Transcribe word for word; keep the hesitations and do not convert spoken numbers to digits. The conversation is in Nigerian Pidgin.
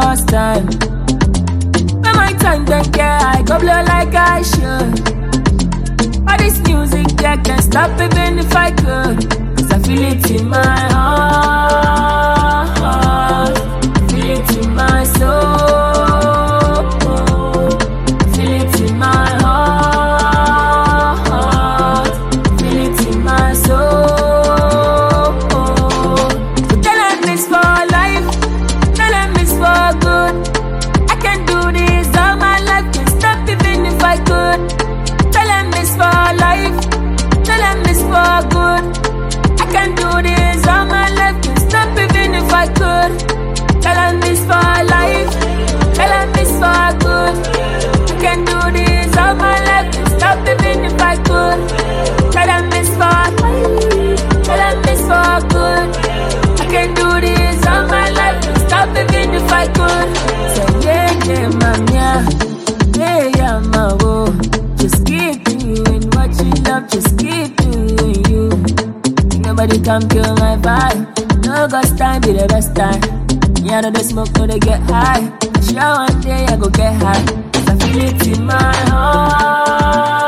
first time. When my time don't care, I go blow like I should. All this music that can't stop even if I could. Cause I feel it in my heart, feel it in my soul, feel it in my heart, feel it in my soul. Tell them it's for life, tell them it's for good. I can do this all my life, can't stop even if I could. Tell them it's for life, tell them it's for good. I can do this all my life, can't stop even if I could. Tell them it's for life, tell them it's for good. I can do this all my life, can't stop even if I could. Tell them it's for life, tell them it's for good. I can do this all my life, can't stop even if I could. Say yeah, yeah, mama, yeah, yeah, mama. Just keep doing what you love, just keep doing you. Nobody come kill my vibe. No God's time be the best time. Yeah, no, the smoke, no, they get high. Sure, one day I go get high. Cause I feel it in my heart.